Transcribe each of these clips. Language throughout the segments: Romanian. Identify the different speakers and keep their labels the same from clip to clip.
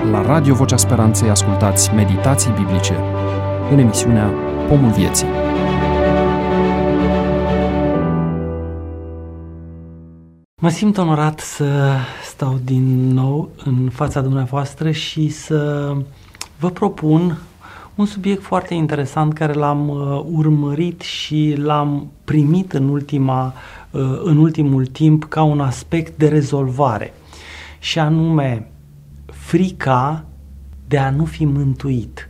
Speaker 1: La Radio Vocea Speranței ascultați meditații biblice în emisiunea Pomul Vieții.
Speaker 2: Mă simt onorat să stau din nou în fața dumneavoastră și să vă propun un subiect foarte interesant care l-am urmărit și l-am primit în ultimul timp ca un aspect de rezolvare, și anume frica de a nu fi mântuit.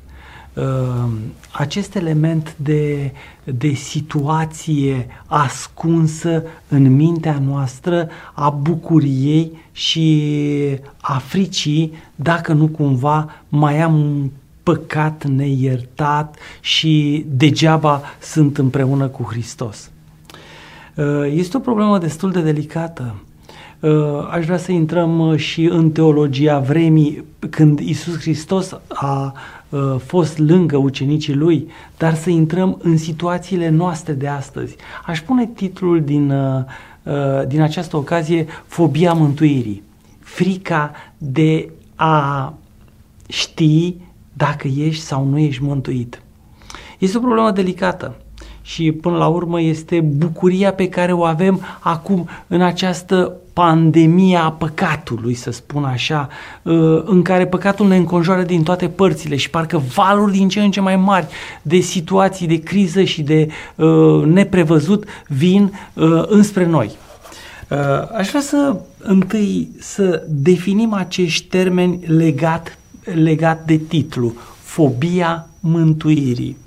Speaker 2: Acest element de situație ascunsă în mintea noastră a bucuriei și a fricii dacă nu cumva mai am un păcat neiertat și degeaba sunt împreună cu Hristos. Este o problemă destul de delicată. Aș vrea să intrăm și în teologia vremii, când Iisus Hristos a fost lângă ucenicii Lui, dar să intrăm în situațiile noastre de astăzi. Aș pune titlul din această ocazie Fobia mântuirii. Frica de a ști dacă ești sau nu ești mântuit. Este o problemă delicată și până la urmă este bucuria pe care o avem acum în această pandemie a păcatului, să spun așa, în care păcatul ne înconjoară din toate părțile și parcă valuri din ce în ce mai mari de situații de criză și de neprevăzut vin înspre noi. Aș vrea întâi să definim acești termeni legat de titlu, fobia mântuirii.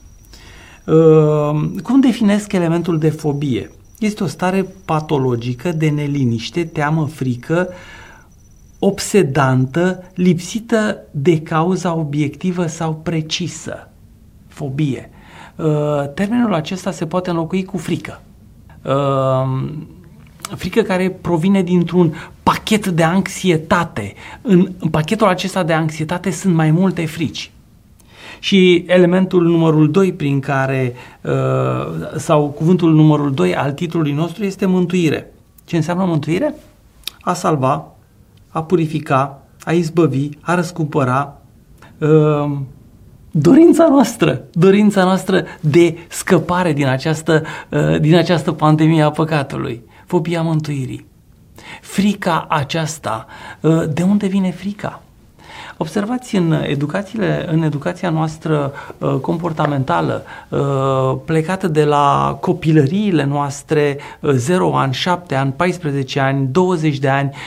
Speaker 2: Cum definesc elementul de fobie? Este o stare patologică de neliniște, teamă, frică, obsedantă, lipsită de cauza obiectivă sau precisă. Fobie. Termenul acesta se poate înlocui cu frică. Frică care provine dintr-un pachet de anxietate. În pachetul acesta de anxietate sunt mai multe frici. Și elementul numărul 2 prin care, sau cuvântul numărul 2 al titlului nostru este mântuire. Ce înseamnă mântuire? A salva, a purifica, a izbăvi, a răscumpăra, dorința noastră de scăpare din această pandemie a păcatului. Fobia mântuirii. Frica aceasta, de unde vine frica? Observați în educația noastră comportamentală, plecată de la copilăriile noastre, 0 ani, 7 ani, 14 ani, 20 de ani,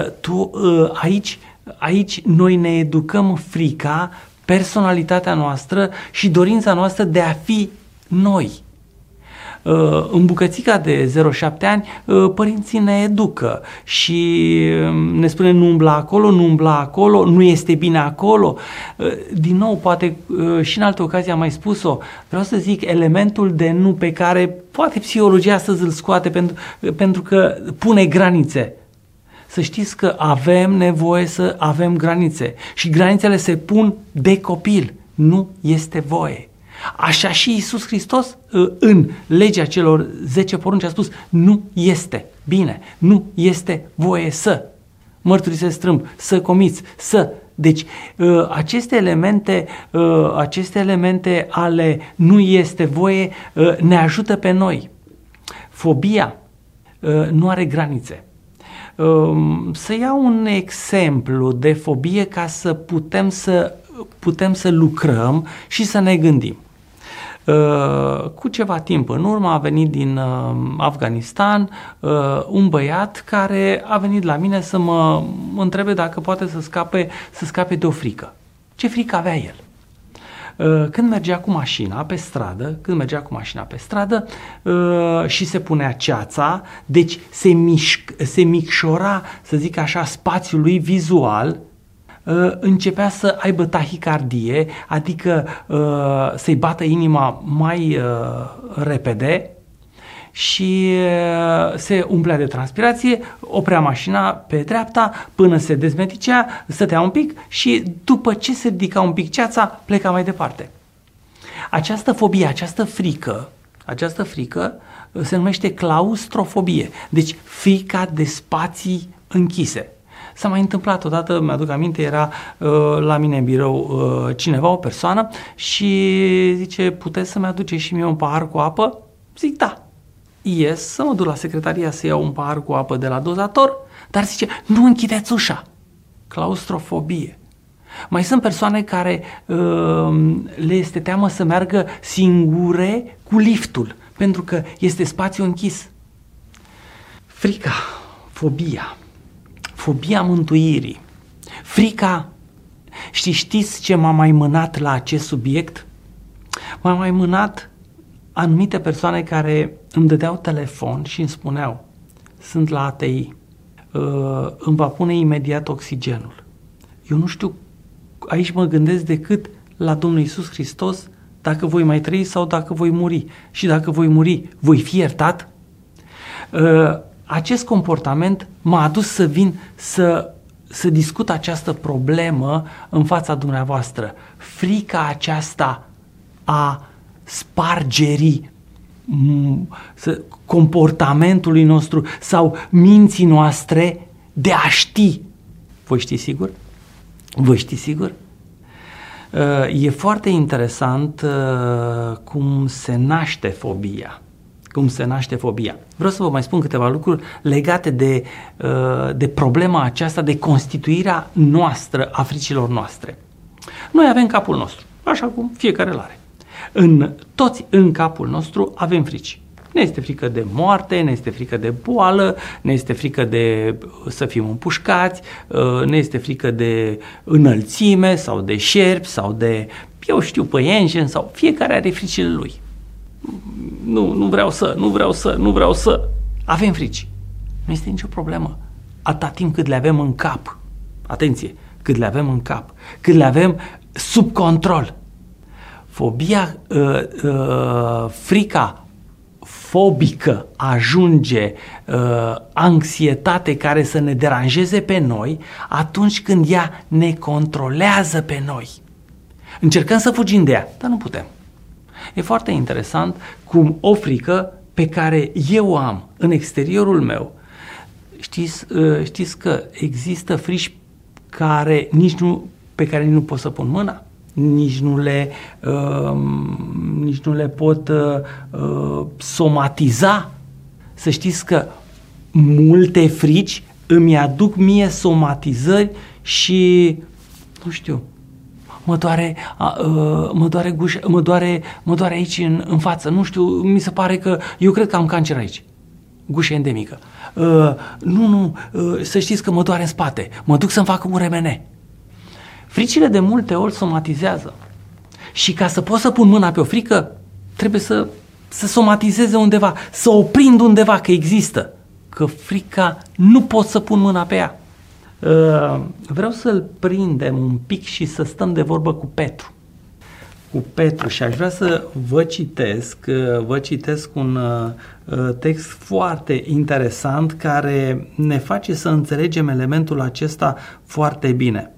Speaker 2: aici noi ne educăm frica, personalitatea noastră și dorința noastră de a fi noi. În bucățica de 0-7 ani, părinții ne educă și ne spune nu umbla acolo, nu este bine acolo. Din nou, poate și în altă ocazie am mai spus-o, vreau să zic elementul de nu pe care poate psihologia astăzi îl scoate pentru că pune granițe. Să știți că avem nevoie să avem granițe și granițele se pun de copil, nu este voie. Așa și Iisus Hristos în legea celor 10 porunci a spus nu este bine, nu este voie să mărturisesc strâmb, să comiți, să. Deci aceste elemente ale nu este voie ne ajută pe noi. Fobia nu are granițe. Să iau un exemplu de fobie ca să putem să lucrăm și să ne gândim. Cu ceva timp în urmă a venit din Afganistan un băiat care a venit la mine să mă întrebe dacă poate să scape de o frică. Ce frică avea el? Când mergea cu mașina pe stradă și se punea ceața, deci se micșora, să zic așa, spațiul lui vizual, începea să aibă tahicardie, adică să-i bată inima mai repede și se umplea de transpirație, oprea mașina pe dreapta până se dezmeticea, stătea un pic și după ce se ridica un pic ceața, pleca mai departe. Această fobie, această frică se numește claustrofobie, deci frica de spații închise. S-a mai întâmplat odată, mi-aduc aminte, era la mine în birou cineva, o persoană, și zice, puteți să-mi aduceți și mie un pahar cu apă? Zic, da. Ies să mă duc la secretaria să iau un pahar cu apă de la dozator, dar zice, nu închideți ușa. Claustrofobie. Mai sunt persoane care le este teamă să meargă singure cu liftul, pentru că este spațiu închis. Frica, fobia mântuirii. Frica, știți ce m-a mai mânat la acest subiect? M-a mai mânat anumite persoane care îmi dădeau telefon și îmi spuneau, sunt la ATI, îmi va pune imediat oxigenul. Eu nu știu, aici mă gândesc decât la Domnul Iisus Hristos, dacă voi mai trăi sau dacă voi muri. Și dacă voi muri, voi fi iertat? Acest comportament m-a adus să vin să discut această problemă în fața dumneavoastră. Frica aceasta a spargerii comportamentului nostru sau minții noastre de a ști. Voi ști sigur? Voi ști sigur? E foarte interesant cum se naște fobia. Vreau să vă mai spun câteva lucruri legate de problema aceasta, de constituirea noastră a fricilor noastre. Noi avem capul nostru, așa cum fiecare îl are. Toți în capul nostru avem frici. Ne este frică de moarte, ne este frică de boală, ne este frică de să fim împușcați, ne este frică de înălțime sau de șerpi sau de, eu știu, păienjen, sau fiecare are fricile lui. Nu vreau să. Avem frici. Nu este nicio problemă. Atâta timp cât le avem în cap. Atenție, cât le avem în cap, cât le avem sub control. Frica fobică ajunge anxietate care să ne deranjeze pe noi atunci când ea ne controlează pe noi. Încercăm să fugim de ea, dar nu putem. E foarte interesant cum o frică pe care eu o am în exteriorul meu, știți că există frici pe care nu pot să pun mâna? Nici nu le pot somatiza. Să știți că multe frici îmi aduc mie somatizări și, nu știu, mă doare gușa, mă doare aici în față, nu știu, mi se pare că eu cred că am cancer aici. Gușă endemică. Să știți că mă doare în spate, mă duc să-mi fac un remene. Fricile de multe ori somatizează. Și ca să pot să pun mâna pe o frică, trebuie să somatizeze undeva, să o prind undeva că există. Că frica nu pot să pun mâna pe ea. Vreau să-l prindem un pic și să stăm de vorbă cu Petru. Și aș vrea să vă citesc un text foarte interesant care ne face să înțelegem elementul acesta foarte bine.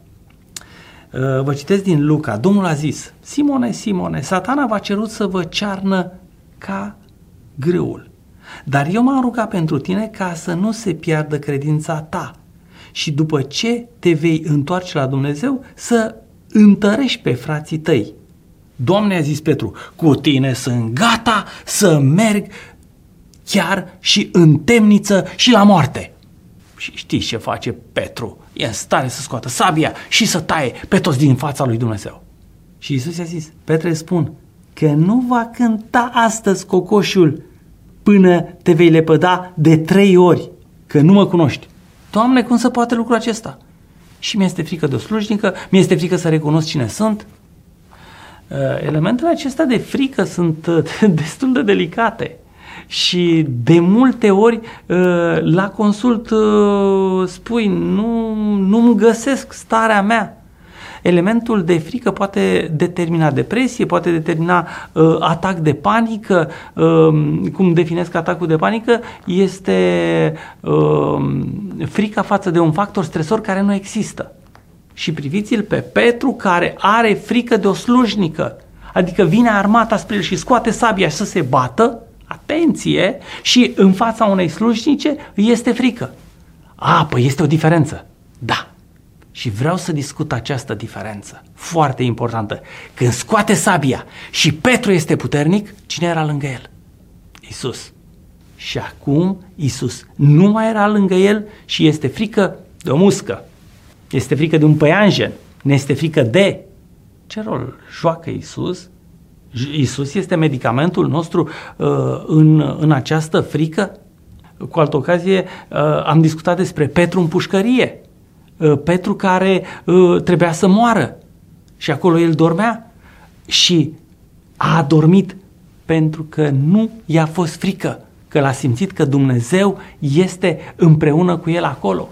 Speaker 2: Vă citesc din Luca. Domnul a zis, Simone, Simone, Satana v-a cerut să vă cearnă ca grâul. Dar eu m-am rugat pentru tine ca să nu se piardă credința ta și după ce te vei întoarce la Dumnezeu să întărești pe frații tăi. Doamne, a zis Petru, cu tine sunt gata să merg chiar și în temniță și la moarte. Și știți ce face Petru? E în stare să scoată sabia și să taie pe toți din fața lui Dumnezeu. Și Iisus i-a zis, Petre, spun că nu va cânta astăzi cocoșul până te vei lepăda de 3 ori, că nu mă cunoști. Doamne, cum se poate lucrul acesta? Și mi-este frică de o slujnică, mi-este frică să recunosc cine sunt. Elementele acestea de frică sunt destul de delicate. Și de multe ori la consult spui, nu-mi găsesc starea mea. Elementul de frică poate determina depresie, poate determina atac de panică. Cum definesc atacul de panică? Este frica față de un factor stresor care nu există. Și priviți-l pe Petru care are frică de o slujnică. Adică vine armata spre el și scoate sabia să se bată, atenție, și în fața unei slujnice îi este frică. Păi este o diferență. Da. Și vreau să discut această diferență, foarte importantă. Când scoate sabia și Petru este puternic, cine era lângă el? Iisus. Și acum Iisus nu mai era lângă el și este frică de o muscă, este frică de un păianjen, ne este frică de... Ce rol joacă Iisus? Iisus este medicamentul nostru în această frică? Cu altă ocazie am discutat despre Petru în pușcărie. Petru care trebuia să moară și acolo el dormea și a adormit pentru că nu i-a fost frică, că l-a simțit că Dumnezeu este împreună cu el acolo.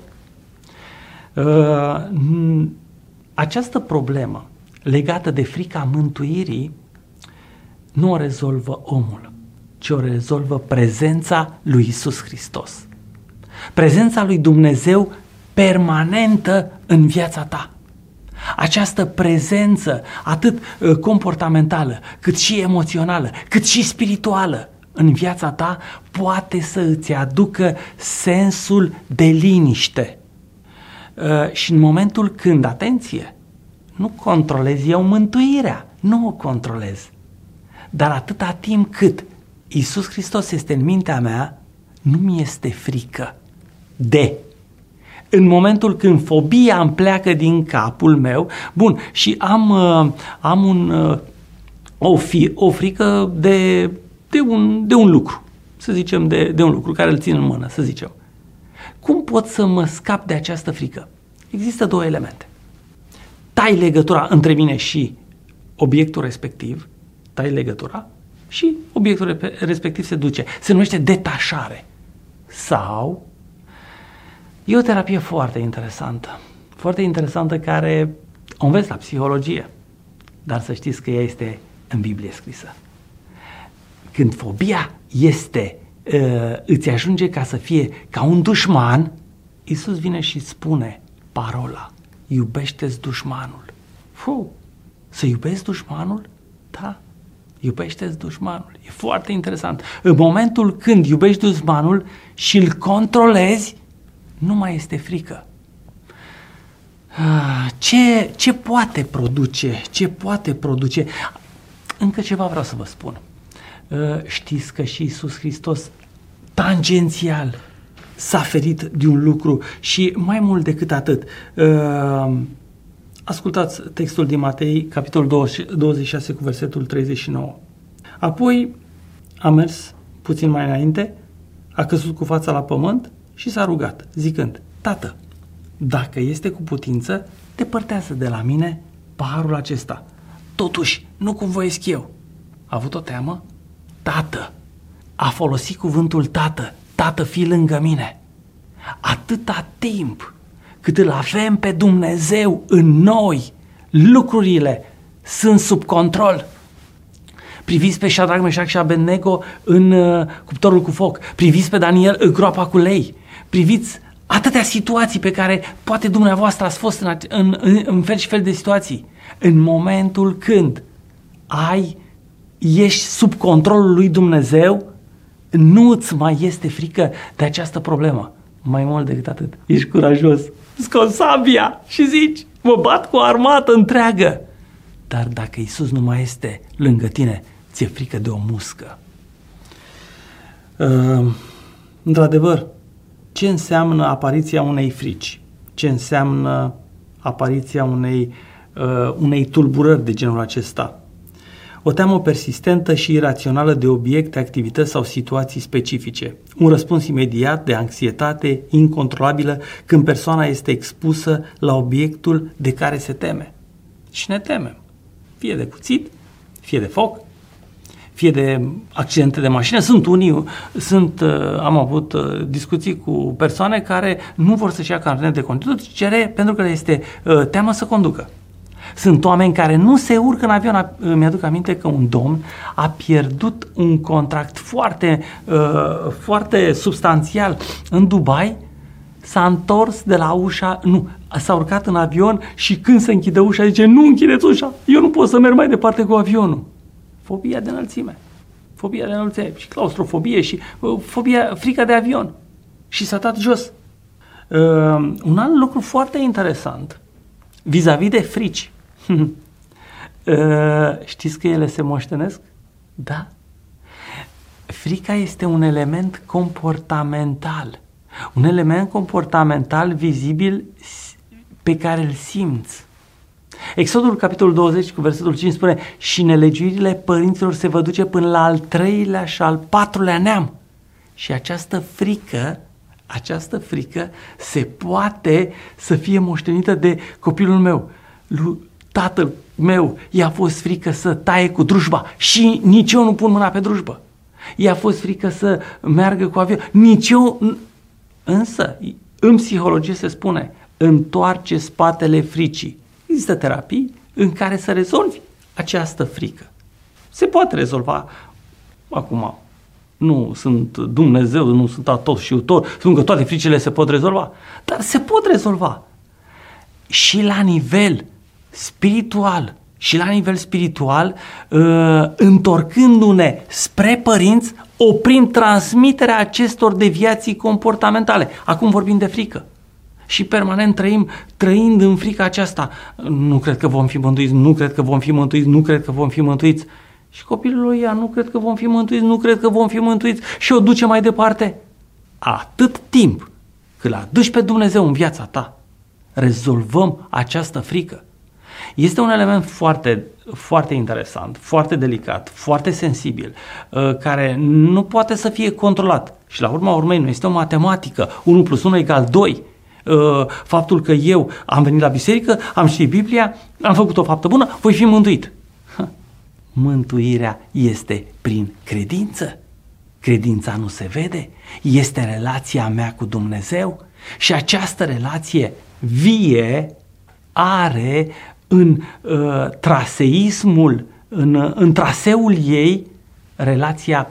Speaker 2: Această problemă legată de frica mântuirii nu o rezolvă omul, ci o rezolvă prezența lui Iisus Hristos. Prezența lui Dumnezeu permanentă în viața ta. Această prezență atât comportamentală, cât și emoțională, cât și spirituală în viața ta poate să îți aducă sensul de liniște. Și în momentul când, atenție, nu controlez eu mântuirea, nu o controlez, dar atâta timp cât Iisus Hristos este în mintea mea, nu mi este frică de... În momentul când fobia îmi pleacă din capul meu, bun, și am o frică de un lucru, să zicem, de un lucru care îl țin în mână, să zicem. Cum pot să mă scap de această frică? Există două elemente. Tai legătura între mine și obiectul respectiv, tai legătura și obiectul respectiv se duce. Se numește detașare. Sau... E o terapie foarte interesantă care o înveți la psihologie, dar să știți că ea este în Biblie scrisă. Când fobia îți ajunge ca să fie ca un dușman, Iisus vine și spune parola, iubește-ți dușmanul. Să iubesc dușmanul? Da, iubește-ți dușmanul. E foarte interesant. În momentul când iubești dușmanul și îl controlezi, nu mai este frică. Ce poate produce? Ce poate produce? Încă ceva vreau să vă spun. Știți că și Iisus Hristos tangențial s-a ferit de un lucru și mai mult decât atât. Ascultați textul din Matei, capitolul 26 cu versetul 39. Apoi a mers puțin mai înainte, a căzut cu fața la pământ și s-a rugat, zicând, Tată, dacă este cu putință, depărtează de la mine paharul acesta. Totuși, nu cum voiesc eu. A avut o teamă? Tată. A folosit cuvântul Tată. Tată, fii lângă mine. Atâta timp cât îl avem pe Dumnezeu în noi, lucrurile sunt sub control. Priviți pe Șadrac, Meșac și Abednego în cuptorul cu foc. Priviți pe Daniel în groapa cu lei. Priviți atâtea situații pe care poate dumneavoastră ați fost în fel și fel de situații. În momentul când ești sub controlul lui Dumnezeu, nu îți mai este frică de această problemă. Mai mult decât atât, ești curajos, scoți sabia și zici, mă bat cu o armată întreagă. Dar dacă Iisus nu mai este lângă tine, ți-e frică de o muscă. Într-adevăr, ce înseamnă apariția unei frici? Ce înseamnă apariția unei tulburări de genul acesta? O teamă persistentă și irațională de obiecte, activități sau situații specifice. Un răspuns imediat de anxietate incontrolabilă când persoana este expusă la obiectul de care se teme. Și ne temem. Fie de cuțit, fie de foc, fie de accidente de mașină. Am avut discuții cu persoane care nu vor să-și ia carnet de conducere pentru că le este teamă să conducă. Sunt oameni care nu se urcă în avion. Mi-aduc aminte că un domn a pierdut un contract foarte substanțial în Dubai, s-a întors de la ușa, s-a urcat în avion și când se închide ușa zice, nu închideți ușa, eu nu pot să merg mai departe cu avionul. Fobia de înălțime și claustrofobie și frica de avion. Și s-a dat jos. Un alt lucru foarte interesant vis-a-vis de frici. Știți că ele se moștenesc? Da. Frica este un element comportamental. Un element comportamental vizibil pe care îl simți. Exodul, capitolul 20, cu versetul 5 spune: și nelegiuirile părinților se va duce până la al 3-lea și al 4-lea neam. Și această frică se poate să fie moștenită de copilul meu. Lui tatăl meu i-a fost frică să taie cu drujba și nici eu nu pun mâna pe drujbă. I-a fost frică să meargă cu avion, nici eu. Însă, în psihologie se spune: întoarce spatele fricii. Există terapii în care să rezolvi această frică. Se poate rezolva. Acum, nu sunt Dumnezeu, nu sunt atotștiutor, spun că toate fricile se pot rezolva, dar se pot rezolva. Și la nivel spiritual, întorcându-ne spre părinți, oprim transmiterea acestor deviații comportamentale. Acum vorbim de frică. Și permanent trăind în frica aceasta. Nu cred că vom fi mântuiți, nu cred că vom fi mântuiți, nu cred că vom fi mântuiți. Și copilul lui ea, nu cred că vom fi mântuiți, nu cred că vom fi mântuiți, și o duce mai departe. Atât timp cât l-aduci pe Dumnezeu în viața ta, rezolvăm această frică. Este un element foarte, foarte interesant, foarte delicat, foarte sensibil, care nu poate să fie controlat. Și la urma urmei nu este o matematică, 1 + 1 = 2. Faptul că eu am venit la biserică, am citit Biblia, am făcut o faptă bună, voi fi mântuit. Mântuirea este prin credință. Credința nu se vede, este relația mea cu Dumnezeu și această relație vie are în traseismul, în traseul ei relația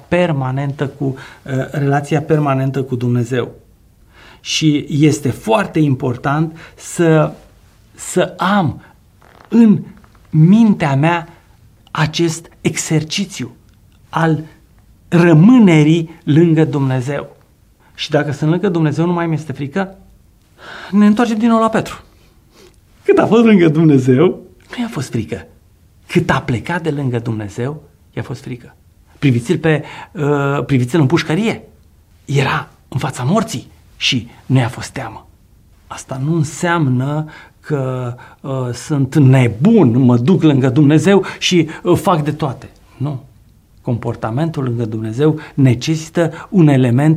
Speaker 2: permanentă cu Dumnezeu. Și este foarte important să am în mintea mea acest exercițiu al rămânerii lângă Dumnezeu. Și dacă sunt lângă Dumnezeu, nu mai mi este frică, ne întoarcem din nou la Petru. Cât a fost lângă Dumnezeu, nu i-a fost frică. Cât a plecat de lângă Dumnezeu, i-a fost frică. Priviți-l în pușcărie. Era în fața morții și nu i-a fost teamă. Asta nu înseamnă că sunt nebun, mă duc lângă Dumnezeu și fac de toate. Nu. Comportamentul lângă Dumnezeu necesită un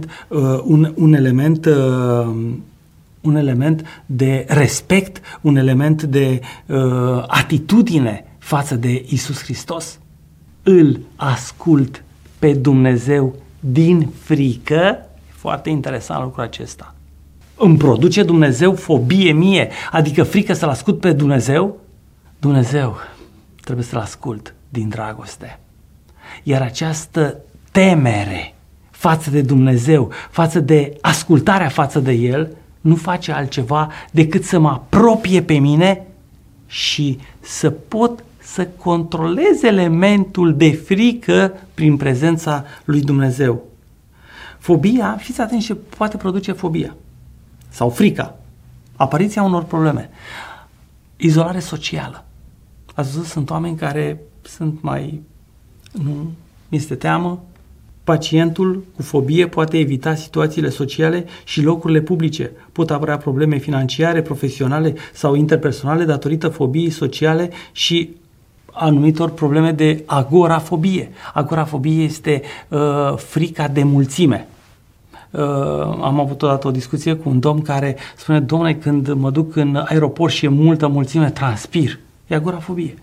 Speaker 2: element de respect, un element de atitudine față de Iisus Hristos. Îl ascult pe Dumnezeu din frică. Foarte interesant lucrul acesta. Îmi produce Dumnezeu fobie mie, adică frică să-L ascult pe Dumnezeu? Dumnezeu trebuie să-L ascult din dragoste. Iar această temere față de Dumnezeu, față de ascultarea față de El, nu face altceva decât să mă apropie pe mine și să pot să controlez elementul de frică prin prezența lui Dumnezeu. Fobia, fiți atenți ce poate produce fobia sau frica. Apariția unor probleme. Izolare socială. Ați văzut, sunt oameni care sunt mai... Nu este teamă. Pacientul cu fobie poate evita situațiile sociale și locurile publice. Pot apărea probleme financiare, profesionale sau interpersonale datorită fobiei sociale și anumitor probleme de agorafobie. Agorafobie este frica de mulțime. Am avut odată o discuție cu un domn care spune: dom'le, când mă duc în aeroport și e multă mulțime, transpir. E agorafobie.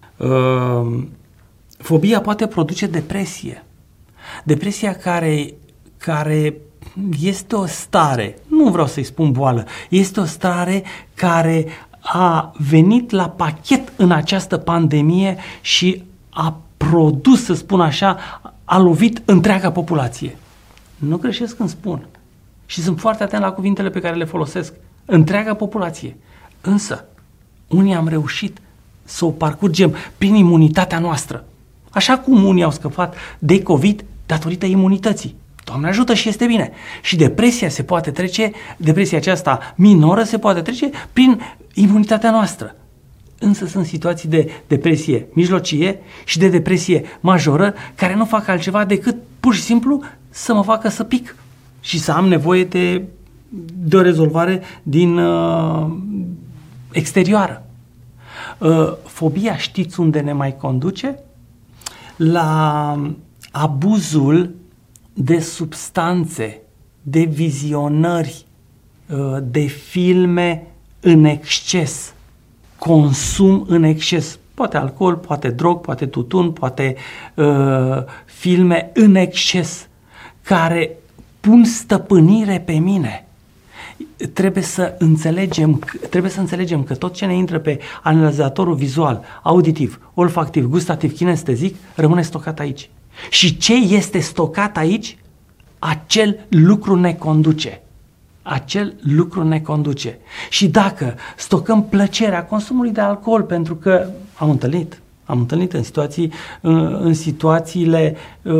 Speaker 2: Fobia poate produce depresie. Depresia care este o stare, nu vreau să-i spun boală, este o stare care a venit la pachet în această pandemie și a produs, să spun așa, a lovit întreaga populație. Nu greșesc când spun. Și sunt foarte atent la cuvintele pe care le folosesc. Întreaga populație. Însă, unii am reușit să o parcurgem prin imunitatea noastră. Așa cum unii au scăpat de COVID datorită imunității. Doamne ajută și este bine. Și depresia se poate trece, depresia aceasta minoră se poate trece prin imunitatea noastră. Însă sunt situații de depresie mijlocie și de depresie majoră care nu fac altceva decât pur și simplu să mă facă să pic și să am nevoie de o rezolvare din exterioară. Fobia știți unde ne mai conduce? La abuzul de substanțe, de vizionări, de filme în exces, consum în exces, poate alcool, poate drog, poate tutun, poate filme în exces, care pun stăpânire pe mine. Trebuie să înțelegem că tot ce ne intră pe analizatorul vizual, auditiv, olfactiv, gustativ, kinestezic, rămâne stocat aici. Și ce este stocat aici, acel lucru ne conduce. Acel lucru ne conduce. Și dacă stocăm plăcerea consumului de alcool, pentru că am întâlnit în situațiile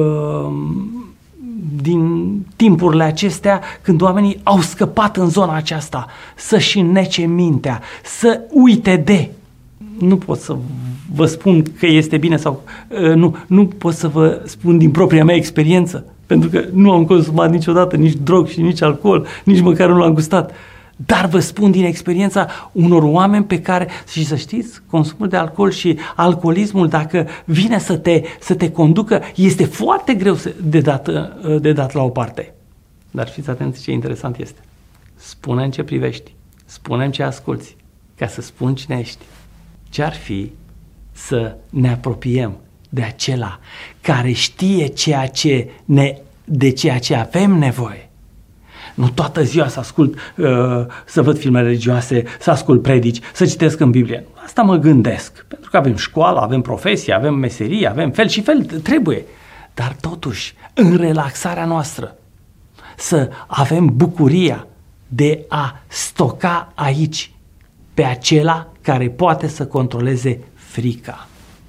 Speaker 2: din timpurile acestea, când oamenii au scăpat în zona aceasta să-și înnece mintea, să uite de. Nu pot să vă spun că este bine sau nu pot să vă spun din propria mea experiență, pentru că nu am consumat niciodată nici drog și nici alcool, nici măcar nu l-am gustat. Dar vă spun din experiența unor oameni pe care, și să știți, consumul de alcool și alcoolismul, dacă vine să te conducă, este foarte greu de dat la o parte. Dar fiți atenți ce interesant este. Spune-mi ce privești, spune-mi ce asculți, ca să spun cine ești. Ce-ar fi să ne apropiem de acela care știe de ceea ce avem nevoie? Nu toată ziua să ascult, să văd filme religioase, să ascult predici, să citesc în Biblie. Asta mă gândesc, pentru că avem școală, avem profesie, avem meserie, avem fel și fel, trebuie. Dar totuși, în relaxarea noastră, să avem bucuria de a stoca aici pe acela care poate să controleze frica.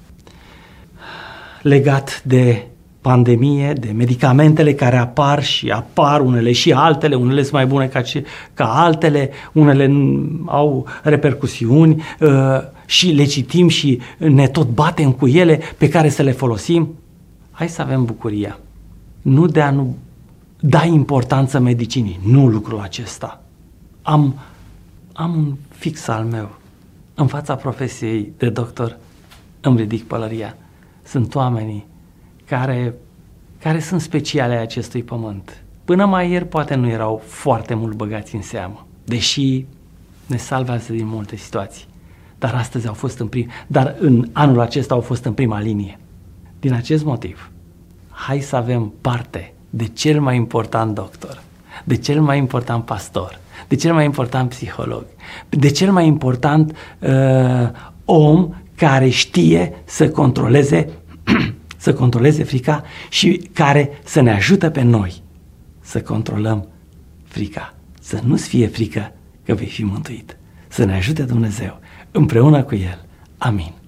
Speaker 2: Legat de pandemie, de medicamentele care apar și apar unele și altele, unele sunt mai bune ca altele, unele au repercusiuni și le citim și ne tot batem cu ele pe care să le folosim. Hai să avem bucuria. Nu de a nu da importanță medicinii, nu lucrul acesta. Am un fix al meu. În fața profesiei de doctor îmi ridic pălăria. Sunt oamenii care sunt speciale ai acestui pământ. Până mai ieri poate nu erau foarte mult băgați în seamă, deși ne salvează din multe situații. Dar astăzi dar în anul acesta au fost în prima linie. Din acest motiv, hai să avem parte de cel mai important doctor, de cel mai important pastor, de cel mai important psiholog, de cel mai important om care știe să controleze frica și care să ne ajute pe noi să controlăm frica. Să nu-ți fie frică că vei fi mântuit. Să ne ajute Dumnezeu împreună cu El. Amin.